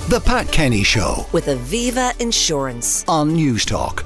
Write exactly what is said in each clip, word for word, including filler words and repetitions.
The Pat Kenny Show with Aviva Insurance on Newstalk.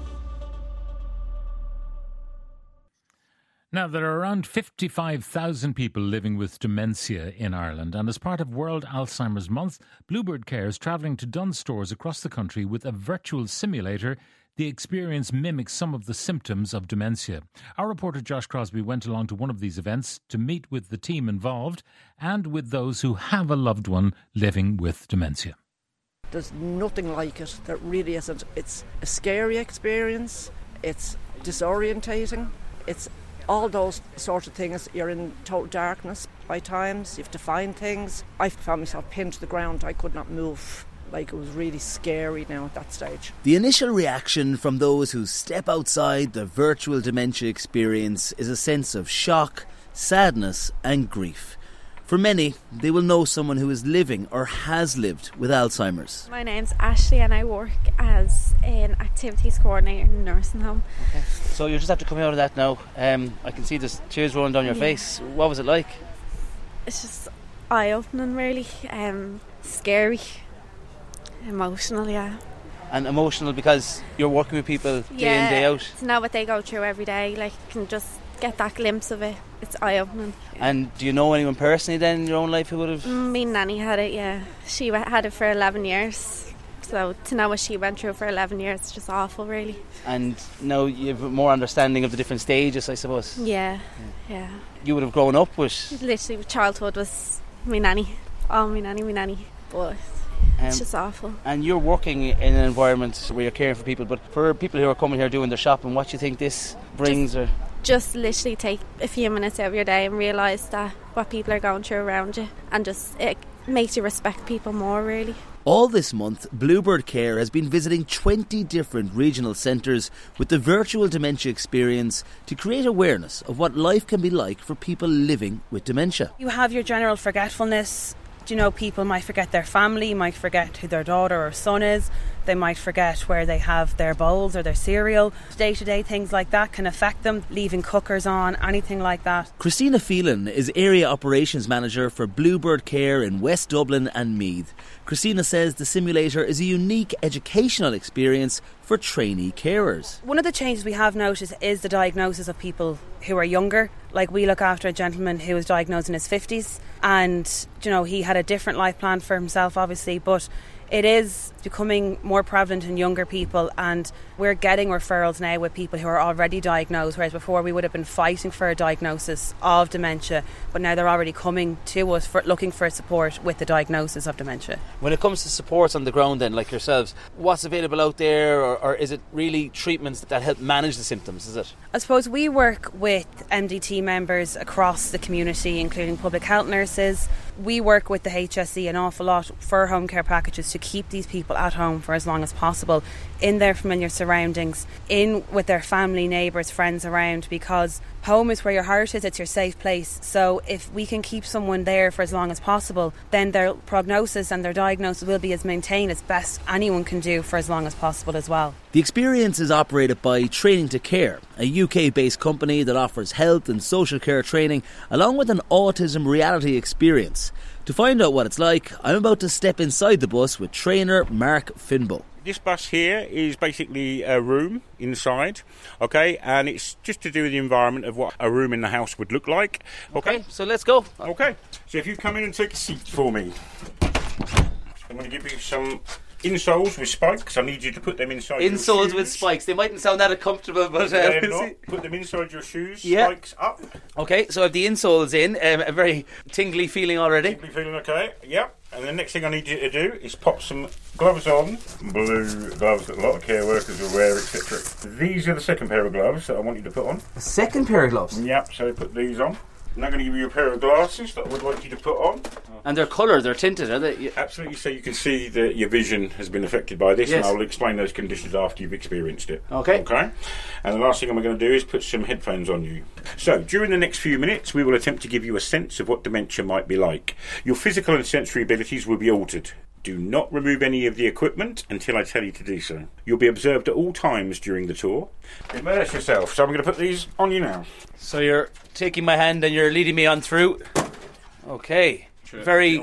Now, there are around fifty-five thousand people living with dementia in Ireland, and as part of World Alzheimer's Month, Bluebird Care is travelling to Dunnes Stores across the country with a virtual simulator. The experience mimics some of the symptoms of dementia. Our reporter Josh Crosby went along to one of these events to meet with the team involved and with those who have a loved one living with dementia. There's nothing like it. There really isn't. It's a scary experience. It's disorientating. It's all those sort of things. You're in total darkness by times. You have to find things. I found myself pinned to the ground. I could not move. Like, it was really scary now at that stage. The initial reaction from those who step outside the virtual dementia experience is a sense of shock, sadness and grief. For many, they will know someone who is living or has lived with Alzheimer's. My name's Ashley and I work as an activities coordinator in a nursing home. Okay. So you just have to come out of that now. Um, I can see the tears rolling down your yeah. face. What was it like? It's just eye-opening, really. Um, scary. Emotional, yeah. And emotional because you're working with people day yeah, in, day out. To know what they go through every day, like, you can just get that glimpse of it. It's eye-opening. And do you know anyone personally then in your own life who would have? Me nanny had it, yeah. She had it for eleven years. So to know what she went through for eleven years, it's just awful, really. And now you have more understanding of the different stages, I suppose. Yeah, yeah. yeah. You would have grown up with? Literally, childhood was me nanny. Oh, me nanny, me nanny. But it's um, just awful. And you're working in an environment where you're caring for people, but for people who are coming here doing their shopping, what do you think this brings? Just, or just literally take a few minutes out of your day and realise that what people are going through around you, and just it makes you respect people more, really. All this month, Bluebird Care has been visiting twenty different regional centres with the virtual dementia experience to create awareness of what life can be like for people living with dementia. You have your general forgetfulness. You know, people might forget their family, might forget who their daughter or son is. They might forget where they have their bowls or their cereal. Day-to-day things like that can affect them, leaving cookers on, anything like that. Christina Phelan is Area Operations Manager for Bluebird Care in West Dublin and Meath. Christina says the simulator is a unique educational experience for trainee carers. One of the changes we have noticed is the diagnosis of people who are younger. Like, we look after a gentleman who was diagnosed in his fifties, and, you know, he had a different life plan for himself, obviously, but it is becoming more prevalent in younger people, and we're getting referrals now with people who are already diagnosed, whereas before we would have been fighting for a diagnosis of dementia, but now they're already coming to us for looking for support with the diagnosis of dementia. When it comes to supports on the ground then, like yourselves, what's available out there, or, or is it really treatments that help manage the symptoms, is it? I suppose we work with M D T members across the community, including public health nurses. We work with the H S E an awful lot for home care packages to keep these people at home for as long as possible, in their familiar surroundings, in with their family, neighbours, friends around, because home is where your heart is, it's your safe place. So if we can keep someone there for as long as possible, then their prognosis and their diagnosis will be as maintained as best anyone can do for as long as possible as well. The experience is operated by Training to Care, a U K-based company that offers health and social care training along with an autism reality experience. To find out what it's like, I'm about to step inside the bus with trainer Mark Finbo. This bus here is basically a room inside, okay, and it's just to do with the environment of what a room in the house would look like. Okay, okay, so let's go. Okay, so if you come in and take a seat for me, I'm going to give you some insoles with spikes. I need you to put them inside your shoes. Insoles with spikes. They mightn't sound that comfortable, but uh, they're not. Put them inside your shoes. Yeah. Spikes up. Okay, so I have the insoles in. Um, a very tingly feeling already. Tingly feeling, okay. Yep. And the next thing I need you to do is pop some gloves on. Blue gloves that a lot of care workers will wear, et cetera. These are the second pair of gloves that I want you to put on. A second pair of gloves? Yep. So put these on. I'm now going to give you a pair of glasses that I would like you to put on. And they're coloured, they're tinted, are they? Absolutely, so you can see that your vision has been affected by this, yes. And I'll explain those conditions after you've experienced it. Okay. Okay. And the last thing I'm going to do is put some headphones on you. So, during the next few minutes, we will attempt to give you a sense of what dementia might be like. Your physical and sensory abilities will be altered. Do not remove any of the equipment until I tell you to do so. You'll be observed at all times during the tour. Immerse yourself. So I'm going to put these on you now. So you're taking my hand and you're leading me on through. Okay. Sure. Very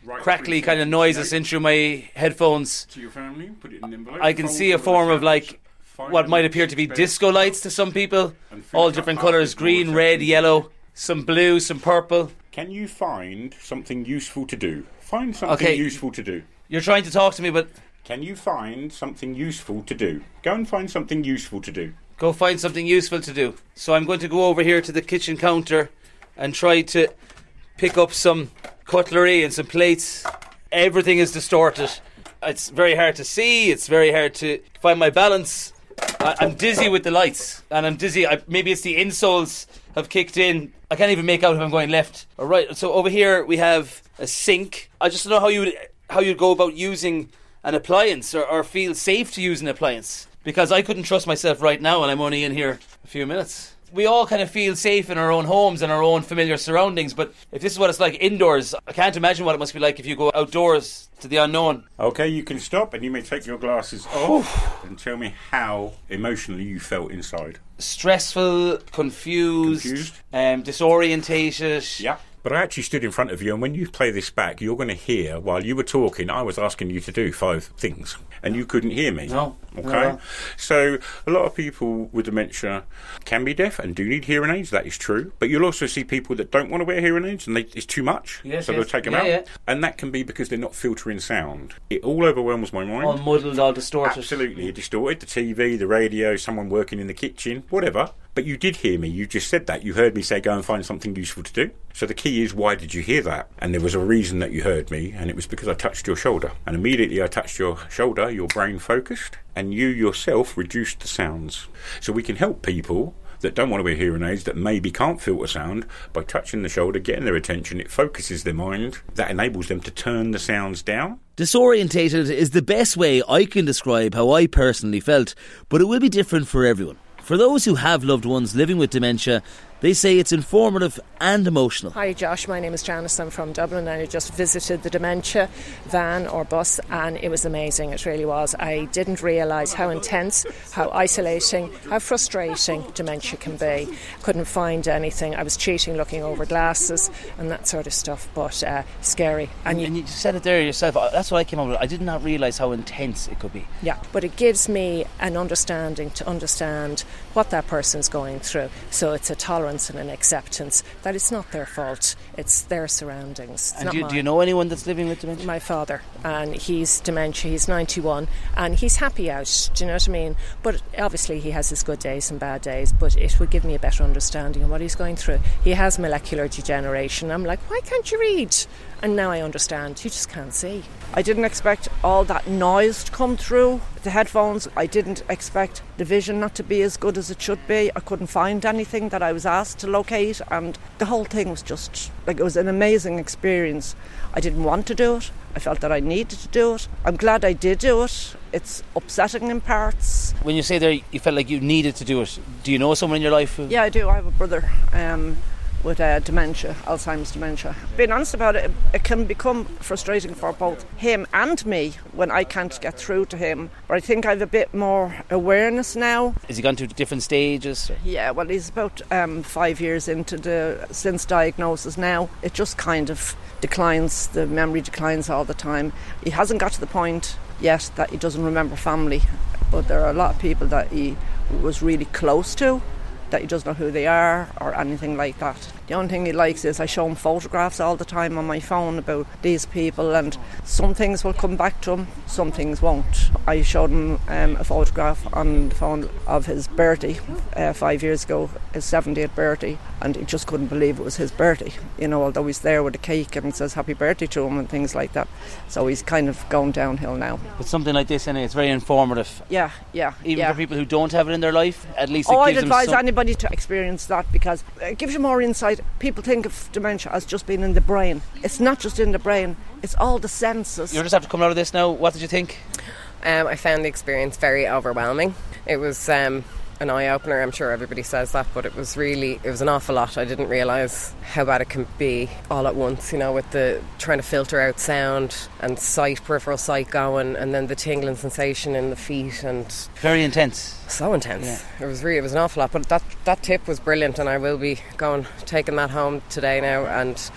Right, crackly kind of noises in through my headphones. To your family, put it in an envelope. I can see a form of like what might appear to be disco lights to some people, all different colours, green, red, yellow, some blue, some purple. Can you find something useful to do? Find something Okay. useful to do. You're trying to talk to me, but Can you find something useful to do? Go and find something useful to do. go find something useful to do. So I'm going to go over here to the kitchen counter and try to pick up some cutlery and some plates. Everything is distorted. It's very hard to see. It's very hard to find my balance. I- I'm dizzy with the lights, and I'm dizzy. I- maybe it's the insoles have kicked in. I can't even make out if I'm going left or right. So over here we have a sink. I just don't know how you would how you'd go about using an appliance or, or feel safe to use an appliance, because I couldn't trust myself right now, and I'm only in here a few minutes. We all kind of feel safe in our own homes and our own familiar surroundings, but if this is what it's like indoors, I can't imagine what it must be like if you go outdoors to the unknown. Okay, you can stop and you may take your glasses off and tell me how emotionally you felt inside. Stressful, confused, Confused? Um, disorientated. Yeah. But I actually stood in front of you, and when you play this back, you're going to hear, while you were talking, I was asking you to do five things, and you couldn't hear me. No. Okay? No. So, a lot of people with dementia can be deaf and do need hearing aids, that is true. But you'll also see people that don't want to wear hearing aids, and they, it's too much, Yes, so yes. they'll take them Yeah, out. yeah. And that can be because they're not filtering sound. It all overwhelms my mind. All muddled, all distorted. Absolutely distorted. The T V, the radio, someone working in the kitchen, whatever. But you did hear me. You just said that. You heard me say go and find something useful to do. So the key is, why did you hear that? And there was a reason that you heard me, and it was because I touched your shoulder. And immediately I touched your shoulder, your brain focused, and you yourself reduced the sounds. So we can help people that don't want to wear hearing aids, that maybe can't filter sound, by touching the shoulder, getting their attention. It focuses their mind. That enables them to turn the sounds down. Disorientated is the best way I can describe how I personally felt, but it will be different for everyone. For those who have loved ones living with dementia, they say it's informative and emotional. Hi Josh, my name is Janice, I'm from Dublin, and I just visited the dementia van or bus, and it was amazing, it really was. I didn't realise how intense, how isolating, how frustrating dementia can be. Couldn't find anything. I was cheating looking over glasses and that sort of stuff, but uh, scary. And you, and you said it there yourself, that's what I came up with. I did not realise how intense it could be. Yeah, but it gives me an understanding to understand what that person's going through. So it's a tolerance and an acceptance that it's not their fault, it's their surroundings. It's And not do you, mine. do you know anyone that's living with dementia? My father, and he's dementia, he's ninety-one, and he's happy out, do you know what I mean? But obviously he has his good days and bad days, but it would give me a better understanding of what he's going through. He has molecular degeneration. I'm like, why can't you read? And now I understand, you just can't see. I didn't expect all that noise to come through the headphones. I didn't expect the vision not to be as good as it should be. I couldn't find anything that I was asked to locate, and the whole thing was just like, it was an amazing experience. I didn't want to do it. I felt that I needed to do it. I'm glad I did do it. It's upsetting in parts. When you say there you felt like you needed to do it, do you know someone in your life who... Yeah, I do. I have a brother um, with uh, dementia, Alzheimer's dementia. Being honest about it, it can become frustrating for both him and me when I can't get through to him. But I think I have a bit more awareness now. Has he gone through different stages? Yeah, well, he's about um, five years into the since diagnosis now. It just kind of declines, the memory declines all the time. He hasn't got to the point yet that he doesn't remember family, but there are a lot of people that he was really close to that he doesn't know who they are or anything like that. The only thing he likes is I show him photographs all the time on my phone about these people, and some things will come back to him, some things won't. I showed him um, a photograph on the phone of his birthday uh, five years ago, his seventieth birthday, and he just couldn't believe it was his birthday, you know, although he's there with a cake and says happy birthday to him and things like that. So he's kind of going downhill now. But something like this, anyway, it's very informative. Yeah, yeah. Even yeah. for people who don't have it in their life, at least it Oh, gives I'd them advise some... anybody to experience that, because it gives you more insight. People think of dementia as just being in the brain. It's not just in the brain, it's all the senses. You're just after coming out of this now. What did you think? Um, I found the experience very overwhelming. It was um, an eye-opener. I'm sure everybody says that, but it was really, it was an awful lot. I didn't realise how bad it can be all at once, you know, with the trying to filter out sound and sight, peripheral sight going, and then the tingling sensation in the feet, and Very intense. so intense. Yeah. It was really, it was an awful lot. But that that tip was brilliant, and I will be going taking that home today now and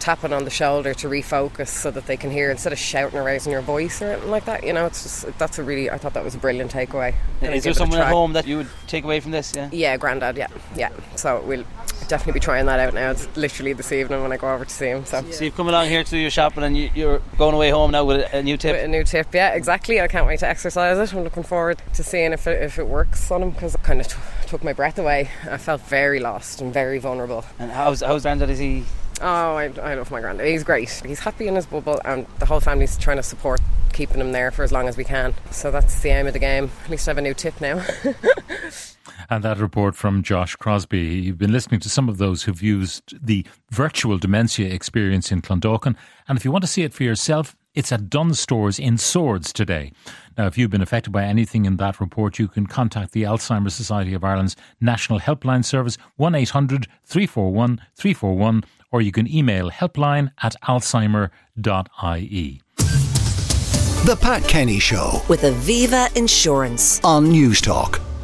tapping on the shoulder to refocus so that they can hear instead of shouting or raising your voice or anything like that. You know, it's just, that's a really, I thought that was a brilliant takeaway. Is there someone at home that you would take away from this? Yeah, yeah, Grandad, yeah, yeah. So we'll definitely be trying that out now. It's literally this evening when I go over to see him. So, so you've come along here to do your shopping and you, you're going away home now with a, a new tip? With a new tip, yeah, exactly. I can't wait to exercise it. I'm looking forward to seeing if it, if it works on him, because it kind of t- took my breath away. I felt very lost and very vulnerable. And how's, how's Grandad? Is he... Oh, I, I love my granddad. He's great. He's happy in his bubble, and the whole family's trying to support keeping him there for as long as we can. So that's the aim of the game. At least I have a new tip now. And that report from Josh Crosby. You've been listening to some of those who've used the virtual dementia experience in Clondalkin. And if you want to see it for yourself, it's at Dunnes Stores in Swords today. Now, if you've been affected by anything in that report, you can contact the Alzheimer's Society of Ireland's National Helpline Service, one eight hundred three four one three four one, or you can email helpline at alzheimer dot I E. The Pat Kenny Show with Aviva Insurance on News Talk.